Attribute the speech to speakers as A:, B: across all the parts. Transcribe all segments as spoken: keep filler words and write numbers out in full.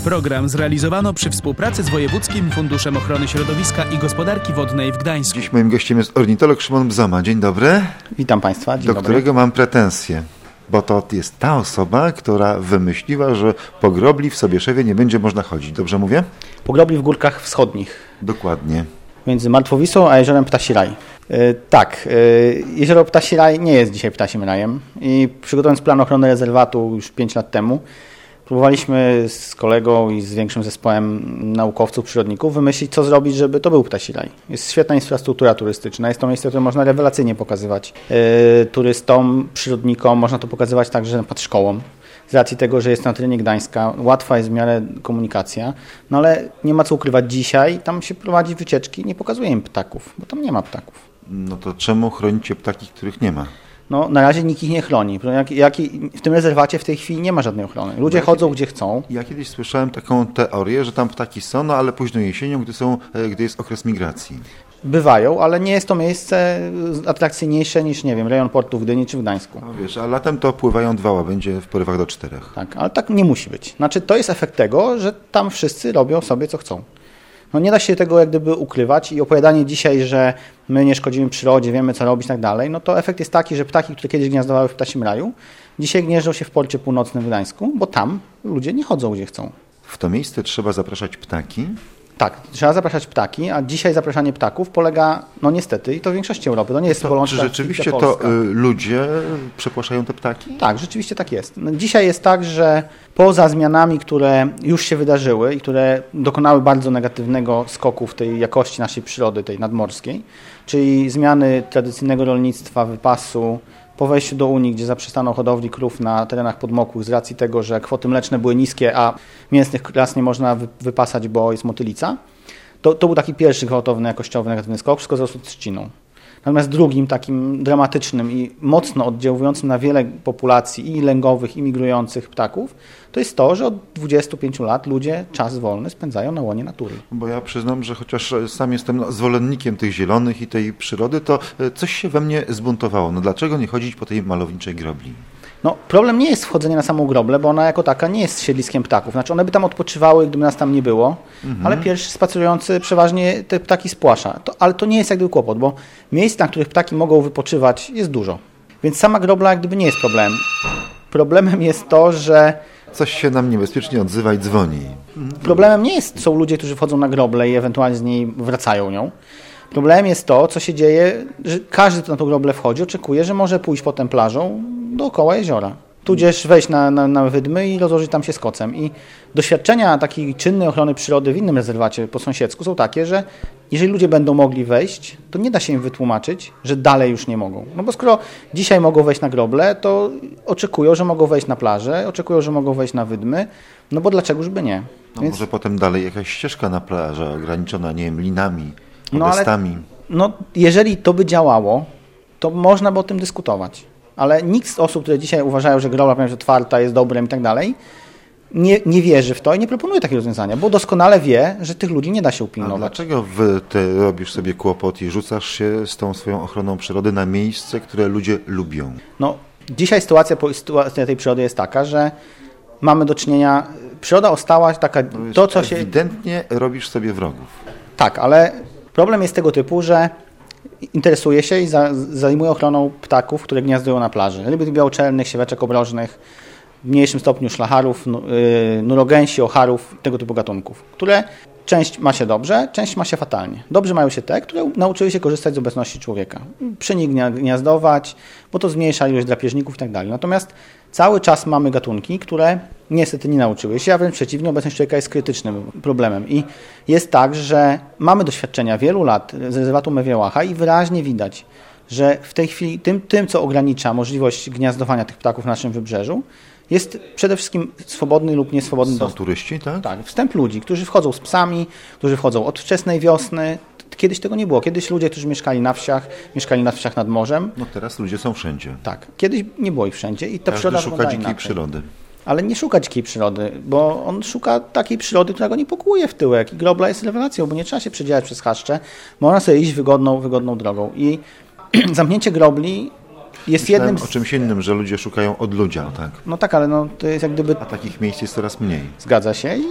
A: Program zrealizowano przy współpracy z Wojewódzkim Funduszem Ochrony Środowiska i Gospodarki Wodnej w Gdańsku.
B: Dziś moim gościem jest ornitolog Szymon Bzoma. Dzień dobry.
C: Witam Państwa. Dzień
B: do
C: dobry.
B: którego mam pretensje, bo to jest ta osoba, która wymyśliła, że po grobli w Sobieszewie nie będzie można chodzić. Dobrze mówię?
C: Po grobli w Górkach Wschodnich.
B: Dokładnie.
C: Między Martwowisą a jeziorem Ptasi Raj. Yy, tak, yy, jezioro Ptasi Raj nie jest dzisiaj ptasim rajem i przygotowując plan ochrony rezerwatu już pięć lat temu, próbowaliśmy z kolegą i z większym zespołem naukowców, przyrodników wymyślić, co zrobić, żeby to był ptasi raj. Jest świetna infrastruktura turystyczna, jest to miejsce, które można rewelacyjnie pokazywać yy, turystom, przyrodnikom, można to pokazywać także na przykład szkołom. Z racji tego, że jest na terenie Gdańska, łatwa jest w miarę komunikacja, no ale nie ma co ukrywać dzisiaj, tam się prowadzi wycieczki, nie pokazuje im ptaków, bo tam nie ma ptaków.
B: No to czemu chronicie ptaki, których nie ma?
C: No na razie nikt ich nie chroni. Jak, jak, w tym rezerwacie w tej chwili nie ma żadnej ochrony. Ludzie
B: ja
C: chodzą
B: kiedyś,
C: gdzie chcą.
B: Ja kiedyś słyszałem taką teorię, że tam ptaki są, no ale późno jesienią, gdy, są, gdy jest okres migracji.
C: Bywają, ale nie jest to miejsce atrakcyjniejsze niż, nie wiem, rejon portu w Gdyni czy w Gdańsku.
B: No wiesz, a latem to pływają dwa łabędzie w porywach do czterech.
C: Tak, ale tak nie musi być. Znaczy to jest efekt tego, że tam wszyscy robią sobie co chcą. No nie da się tego jak gdyby ukrywać i opowiadanie dzisiaj, że my nie szkodzimy przyrodzie, wiemy co robić i tak dalej, no to efekt jest taki, że ptaki, które kiedyś gniazdowały w ptasim raju, dzisiaj gnieżdżą się w porcie północnym w Gdańsku, bo tam ludzie nie chodzą gdzie chcą.
B: W to miejsce trzeba zapraszać ptaki?
C: Tak, trzeba zapraszać ptaki, a dzisiaj zapraszanie ptaków polega, no niestety, i to w większości Europy, to nie jest
B: to, Czy rzeczywiście to y, ludzie przepłaszają te ptaki?
C: Tak, rzeczywiście tak jest. No, dzisiaj jest tak, że poza zmianami, które już się wydarzyły i które dokonały bardzo negatywnego skoku w tej jakości naszej przyrody, tej nadmorskiej, czyli zmiany tradycyjnego rolnictwa, wypasu, po wejściu do Unii, gdzie zaprzestano hodowli krów na terenach podmokłych z racji tego, że kwoty mleczne były niskie, a mięsnych klas nie można wypasać, bo jest motylica, to, to był taki pierwszy gwałtowny, jakościowy, negatywny skok, wszystko zarosło trzciną. Natomiast drugim takim dramatycznym i mocno oddziałującym na wiele populacji i lęgowych, i migrujących ptaków, to jest to, że od dwudziestu pięciu lat ludzie czas wolny spędzają na łonie natury.
B: Bo ja przyznam, że chociaż sam jestem zwolennikiem tych zielonych i tej przyrody, to coś się we mnie zbuntowało. No dlaczego nie chodzić po tej malowniczej grobli?
C: No, problem nie jest wchodzenie na samą groblę, bo ona jako taka nie jest siedliskiem ptaków. Znaczy one by tam odpoczywały, gdyby nas tam nie było, mhm. ale pierwszy spacerujący przeważnie te ptaki spłasza. To, ale to nie jest jak gdyby kłopot, bo miejsc, na których ptaki mogą wypoczywać, jest dużo. Więc sama grobla jak gdyby nie jest problemem. Problemem jest to, że
B: coś się nam niebezpiecznie odzywa i dzwoni.
C: Problemem nie jest, są ludzie, którzy wchodzą na groblę i ewentualnie z niej wracają nią. Problemem jest to, co się dzieje, że każdy, kto na tą groblę wchodzi, oczekuje, że może pójść potem plażą dookoła jeziora. Tudzież wejść na, na, na wydmy i rozłożyć tam się z kocem. I doświadczenia takiej czynnej ochrony przyrody w innym rezerwacie po sąsiedzku są takie, że jeżeli ludzie będą mogli wejść, to nie da się im wytłumaczyć, że dalej już nie mogą. No bo skoro dzisiaj mogą wejść na groblę, to oczekują, że mogą wejść na plażę, oczekują, że mogą wejść na wydmy, no bo dlaczegoż by nie.
B: No
C: Więc...
B: może potem dalej jakaś ścieżka na plażę ograniczona, nie wiem, linami,
C: no
B: podestami.
C: Ale, no jeżeli to by działało, to można by o tym dyskutować. Ale nikt z osób, które dzisiaj uważają, że grobla jest otwarta, jest dobrem i tak dalej, nie, nie wierzy w to i nie proponuje takiego rozwiązania, bo doskonale wie, że tych ludzi nie da się upilnować.
B: A dlaczego wy ty robisz sobie kłopot i rzucasz się z tą swoją ochroną przyrody na miejsce, które ludzie lubią?
C: No, dzisiaj sytuacja, sytuacja tej przyrody jest taka, że mamy do czynienia, przyroda ostała taka,
B: to,
C: to co się...
B: Ewidentnie robisz sobie wrogów.
C: Tak, ale problem jest tego typu, że interesuje się i za, zajmuje ochroną ptaków, które gniazdują na plaży. Ryb białoczelnych, sieweczek obrożnych, w mniejszym stopniu szlacharów, nurogęsi, ocharów, tego typu gatunków, które część ma się dobrze, część ma się fatalnie. Dobrze mają się te, które nauczyły się korzystać z obecności człowieka. Przy nich gniazdować, bo to zmniejsza ilość drapieżników i tak dalej. Natomiast cały czas mamy gatunki, które niestety nie nauczyły się, a wręcz przeciwnie, obecność człowieka jest krytycznym problemem. I jest tak, że mamy doświadczenia wielu lat z rezerwatu Mewiałacha i wyraźnie widać, że w tej chwili tym, tym, co ogranicza możliwość gniazdowania tych ptaków na naszym wybrzeżu, jest przede wszystkim swobodny lub nieswobodny
B: Są
C: dostęp.
B: turyści, tak?
C: Tak, wstęp ludzi, którzy wchodzą z psami, którzy wchodzą od wczesnej wiosny. Kiedyś tego nie było. Kiedyś ludzie, którzy mieszkali na wsiach, mieszkali na wsiach nad morzem.
B: No teraz ludzie są wszędzie.
C: Tak, kiedyś nie było ich wszędzie i ta
B: Każdy
C: przyroda
B: szuka
C: wygląda
B: dzikiej
C: inaczej.
B: przyrody.
C: Ale nie szuka dzikiej przyrody, bo on szuka takiej przyrody, która go nie pokuje w tyłek. I grobla jest rewelacją, bo nie trzeba się przedzierać przez chaszcze. Można sobie iść wygodną, wygodną drogą. I zamknięcie grobli jest
B: Myślałem
C: jednym z...
B: o czymś innym, że ludzie szukają odludzia, tak?
C: No tak, ale no, to jest jak gdyby...
B: A takich miejsc jest coraz mniej.
C: Zgadza się i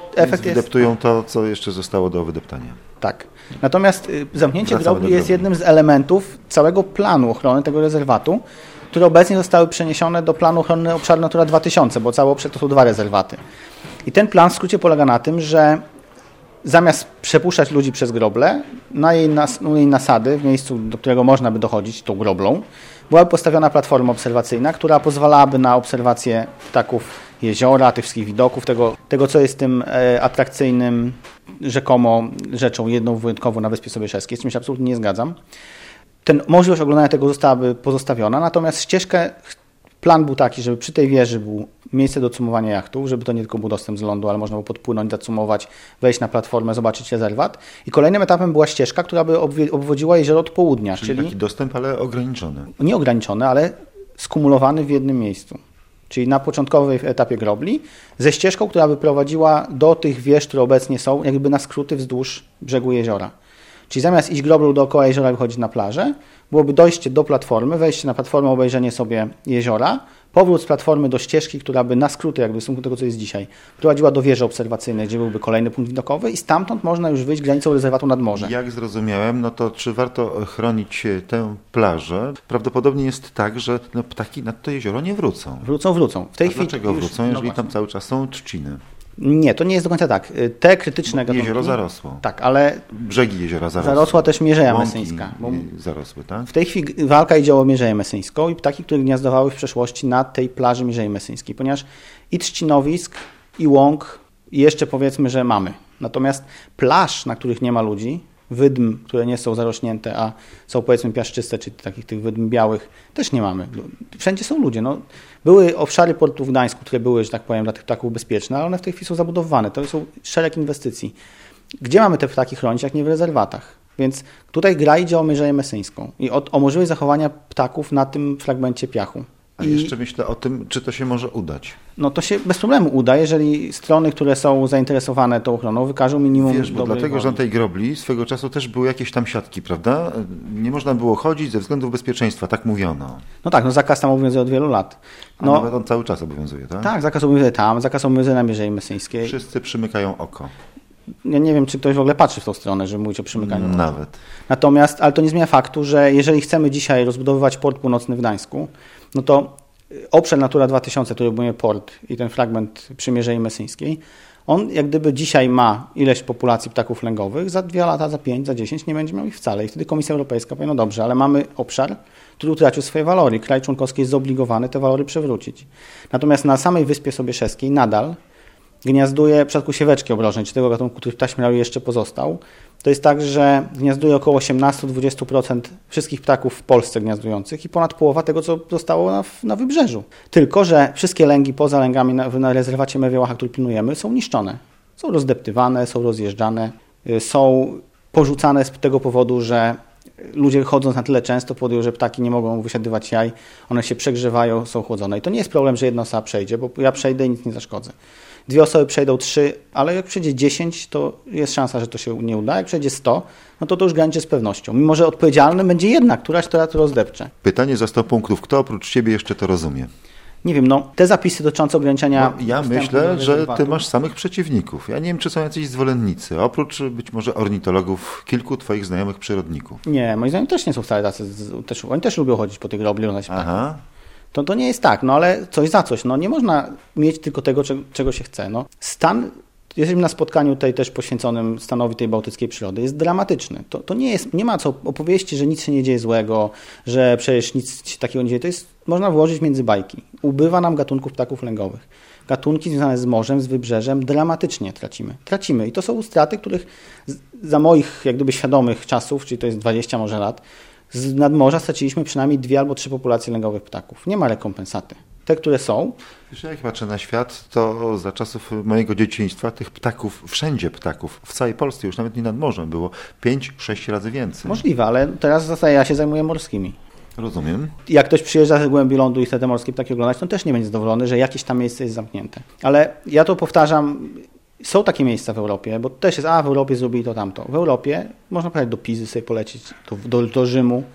C: efekt jest...
B: Wydeptują to, co jeszcze zostało do wydeptania.
C: Tak. Natomiast y, zamknięcie
B: Wracamy
C: grobli
B: do
C: jest
B: grobli.
C: jednym z elementów całego planu ochrony tego rezerwatu, które obecnie zostały przeniesione do planu ochrony obszaru Natura dwa tysiące, bo cały obszar to są dwa rezerwaty. I ten plan w skrócie polega na tym, że zamiast przepuszczać ludzi przez groble, na jej, nas, na jej nasady, w miejscu, do którego można by dochodzić tą groblą, była postawiona platforma obserwacyjna, która pozwalałaby na obserwację ptaków jeziora, tych wszystkich widoków, tego, tego co jest tym e, atrakcyjnym rzekomo rzeczą jedną wyjątkową na Wyspie Sobieszewskiej, z czym się absolutnie nie zgadzam. Ten, możliwość oglądania tego zostałaby pozostawiona, natomiast ścieżkę, plan był taki, żeby przy tej wieży było miejsce do cumowania jachtów, żeby to nie tylko był dostęp z lądu, ale można było podpłynąć, zacumować, wejść na platformę, zobaczyć rezerwat. I kolejnym etapem była ścieżka, która by obwie- obwodziła jezioro od południa,
B: Czyli,
C: czyli
B: taki dostęp, ale ograniczony.
C: nieograniczony, ale skumulowany w jednym miejscu. Czyli na początkowym etapie grobli, ze ścieżką, która by prowadziła do tych wież, które obecnie są, jakby na skróty wzdłuż brzegu jeziora. Czyli zamiast iść groblą dookoła jeziora i wychodzić na plażę, byłoby dojście do platformy, wejście na platformę, obejrzenie sobie jeziora, powrót z platformy do ścieżki, która by na skróty, jakby w stosunku do tego, co jest dzisiaj, prowadziła do wieży obserwacyjnej, gdzie byłby kolejny punkt widokowy i stamtąd można już wyjść granicą rezerwatu nad morze.
B: Jak zrozumiałem, no to czy warto chronić tę plażę? Prawdopodobnie jest tak, że no, ptaki nad to jezioro nie wrócą.
C: Wrócą, wrócą. W tej
B: A
C: chwili
B: dlaczego
C: już-
B: wrócą,
C: no
B: jeżeli
C: właśnie.
B: tam cały czas są trzciny?
C: Nie, to nie jest do końca tak. Te krytyczne gatunki...
B: Jezioro zarosło.
C: Tak, ale
B: Brzegi jeziora zarosły.
C: zarosła też mierzeja
B: Łąki
C: mesyńska. Bo
B: zarosły, tak?
C: w tej chwili walka idzie o mierzeję mesyńską i ptaki, które gniazdowały w przeszłości na tej plaży mierzei mesyńskiej, ponieważ i trzcinowisk, i łąk, i jeszcze powiedzmy, że mamy. Natomiast plaż, na których nie ma ludzi, wydm, które nie są zarośnięte, a są powiedzmy piaszczyste, czy takich tych wydm białych, też nie mamy. Wszędzie są ludzie. No, były obszary portu w Gdańsku, które były, że tak powiem, dla tych ptaków bezpieczne, ale one w tej chwili są zabudowane. To są szereg inwestycji. Gdzie mamy te ptaki chronić, jak nie w rezerwatach? Więc tutaj gra idzie o mierzeję mesyńską i o, o możliwość zachowania ptaków na tym fragmencie piachu.
B: A
C: I
B: jeszcze myślę o tym, czy to się może udać.
C: no to się bez problemu uda, jeżeli strony, które są zainteresowane tą ochroną, wykażą minimum
B: Wiesz, bo
C: dobrej
B: dlatego, że
C: woli.
B: na tej grobli swego czasu też były jakieś tam siatki, prawda? Nie można było chodzić ze względów bezpieczeństwa, tak mówiono.
C: No tak, no zakaz tam obowiązuje od wielu lat.
B: A
C: No
B: nawet on cały czas obowiązuje, tak?
C: tak, zakaz obowiązuje tam, zakaz obowiązuje na mierzei mesyńskiej.
B: Wszyscy przymykają oko.
C: Ja nie wiem, czy ktoś w ogóle patrzy w tą stronę, żeby mówić o przymykaniu.
B: Nawet.
C: Natomiast, ale to nie zmienia faktu, że jeżeli chcemy dzisiaj rozbudowywać port północny w Gdańsku, no to obszar Natura dwa tysiące, który obejmuje port i ten fragment przy mierzei mesyńskiej, on jak gdyby dzisiaj ma ileś populacji ptaków lęgowych, za dwa lata, za pięć, za dziesięć nie będzie miał ich wcale. I wtedy Komisja Europejska powie, no dobrze, ale mamy obszar, który utracił swoje walory. Kraj członkowski jest zobligowany te walory przywrócić. Natomiast na samej Wyspie Sobieszewskiej nadal gniazduje, w przypadku sieweczki obrożnej, czy tego gatunku, który w taśmiralu jeszcze pozostał, to jest tak, że gniazduje około osiemnaście do dwudziestu procent wszystkich ptaków w Polsce gniazdujących i ponad połowa tego, co zostało na, na wybrzeżu. Tylko że wszystkie lęgi poza lęgami na, na rezerwacie Mewiałacha, który pilnujemy, są niszczone. Są rozdeptywane, są rozjeżdżane, y, są porzucane z tego powodu, że ludzie chodząc na tyle często powodują, że ptaki nie mogą wysiadywać jaj, one się przegrzewają, są chłodzone. I to nie jest problem, że jedna osoba przejdzie, bo ja przejdę i nic nie zaszkodzę. Dwie osoby przejdą, trzy, ale jak przejdzie dziesięć, to jest szansa, że to się nie uda. Jak przejdzie sto, no to to już graniczy z pewnością. Mimo że odpowiedzialnym będzie jedna, któraś, która to rozdepcze.
B: Pytanie za sto punktów. Kto oprócz ciebie jeszcze to rozumie?
C: Nie wiem, no te zapisy dotyczące ograniczenia...
B: No, ja
C: dostępu
B: myślę,
C: do
B: że
C: rezerwatu-
B: ty masz samych przeciwników. Ja nie wiem, czy są jacyś zwolennicy. Oprócz być może ornitologów, kilku twoich znajomych przyrodników.
C: Nie, moi znajomi też nie są wcale tacy. z- Też, oni też lubią chodzić po tych grobli, oglądać ptaki.
B: Aha.
C: To, to nie jest tak, no ale coś za coś. No nie można mieć tylko tego, czego, czego się chce. No, stan, jesteśmy na spotkaniu tej też poświęconym stanowi tej bałtyckiej przyrody, jest dramatyczny. To, to nie jest, nie ma co opowieści, że nic się nie dzieje złego, że przecież nic się takiego nie dzieje. To jest, można włożyć między bajki. Ubywa nam gatunków ptaków lęgowych. Gatunki związane z morzem, z wybrzeżem dramatycznie tracimy. Tracimy i to są straty, których z, za moich jak gdyby świadomych czasów, czyli to jest dwadzieścia może lat, z nadmorza straciliśmy przynajmniej dwie albo trzy populacje lęgowych ptaków. Nie ma rekompensaty. Te, które są,
B: Wiesz, jak patrzę na świat, to za czasów mojego dzieciństwa tych ptaków, wszędzie ptaków, w całej Polsce, już nawet nie nad morzem, było pięć, sześć razy więcej.
C: możliwe, ale teraz w zasadzie ja się zajmuję morskimi.
B: Rozumiem.
C: Jak ktoś przyjeżdża z głębi lądu i chce te morskie ptaki oglądać, to też nie będzie zadowolony, że jakieś tam miejsce jest zamknięte. Ale ja to powtarzam, są takie miejsca w Europie, bo też jest, a w Europie zrobili to tamto. W Europie można pojechać do Pizy sobie polecieć, do, do, do Rzymu.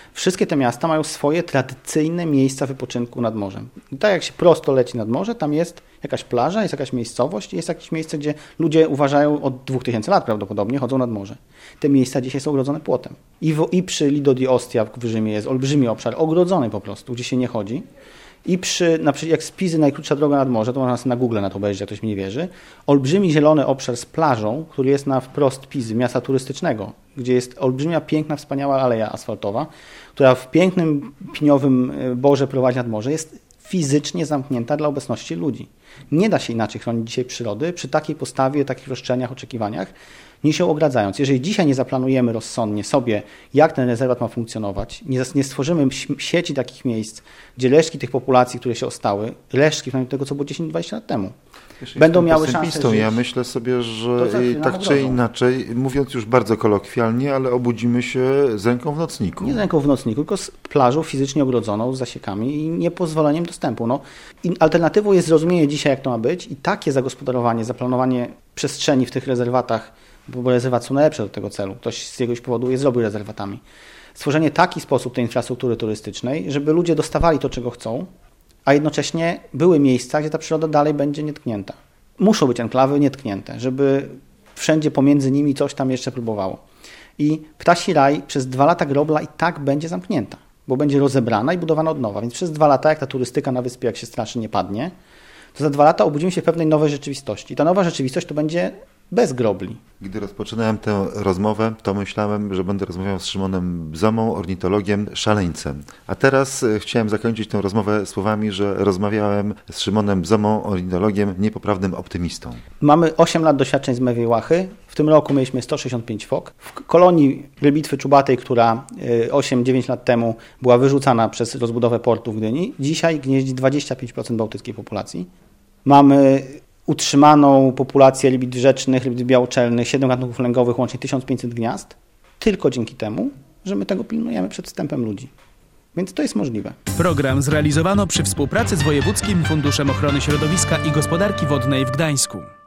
C: Wszystkie te miasta mają swoje tradycyjne miejsca wypoczynku nad morzem. I tak jak się prosto leci nad morze, tam jest jakaś plaża, jest jakaś miejscowość, jest jakieś miejsce, gdzie ludzie uważają od dwóch tysięcy lat prawdopodobnie chodzą nad morze. Te miejsca dzisiaj są ogrodzone płotem. I, w, i przy Lido di Ostia w Rzymie jest olbrzymi obszar, ogrodzony po prostu, gdzie się nie chodzi. I przy, na przykład jak z Pizy najkrótsza droga nad morze, to można sobie na Google na to obejrzeć, jak ktoś mi nie wierzy, olbrzymi zielony obszar z plażą, który jest na wprost Pizy, miasta turystycznego, gdzie jest olbrzymia, piękna, wspaniała aleja asfaltowa, która w pięknym, piniowym borze prowadzi nad morze, jest fizycznie zamknięta dla obecności ludzi. Nie da się inaczej chronić dzisiaj przyrody przy takiej postawie, takich roszczeniach, oczekiwaniach, niż ją ogradzając. Jeżeli dzisiaj nie zaplanujemy rozsądnie sobie, jak ten rezerwat ma funkcjonować, nie, nie stworzymy sieci takich miejsc, gdzie resztki tych populacji, które się ostały, resztki tego, co było dziesięć dwadzieścia lat temu,
B: Wiesz,
C: będą miały szansę żyć.
B: Ja myślę sobie, że
C: To
B: tak czy inaczej, mówiąc już bardzo kolokwialnie, ale obudzimy się z ręką w nocniku.
C: Nie z ręką w nocniku, tylko z plażą fizycznie ogrodzoną, z zasiekami i niepozwoleniem dostępu. No, i alternatywą jest zrozumienie dzisiaj, jak to ma być i takie zagospodarowanie, zaplanowanie przestrzeni w tych rezerwatach, bo rezerwaty są najlepsze do tego celu. Ktoś z jakiegoś powodu je zrobił rezerwatami. Stworzenie taki sposób tej infrastruktury turystycznej, żeby ludzie dostawali to, czego chcą, a jednocześnie były miejsca, gdzie ta przyroda dalej będzie nietknięta. Muszą być enklawy nietknięte, żeby wszędzie pomiędzy nimi coś tam jeszcze próbowało. I Ptasi Raj przez dwa lata Grobla i tak będzie zamknięta, bo będzie rozebrana i budowana od nowa. Więc przez dwa lata, jak ta turystyka na wyspie, jak się straszy, nie padnie, to za dwa lata obudzimy się w pewnej nowej rzeczywistości. I ta nowa rzeczywistość to będzie bez grobli.
B: Gdy rozpoczynałem tę rozmowę, to myślałem, że będę rozmawiał z Szymonem Bzomą, ornitologiem, szaleńcem. A teraz chciałem zakończyć tę rozmowę słowami, że rozmawiałem z Szymonem Bzomą, ornitologiem, niepoprawnym optymistą.
C: Mamy osiem lat doświadczeń z mewiej łachy. W tym roku mieliśmy sto sześćdziesiąt pięć fok. W kolonii rybitwy czubatej, która osiem dziewięć lat temu była wyrzucana przez rozbudowę portu w Gdyni, dzisiaj gnieździ dwadzieścia pięć procent bałtyckiej populacji. Mamy utrzymaną populację rybit rzecznych, rybit białoczelnych, siedem gatunków lęgowych, łącznie tysiąc pięćset gniazd, tylko dzięki temu, że my tego pilnujemy przed wstępem ludzi. Więc to jest możliwe.
A: Program zrealizowano przy współpracy z Wojewódzkim Funduszem Ochrony Środowiska i Gospodarki Wodnej w Gdańsku.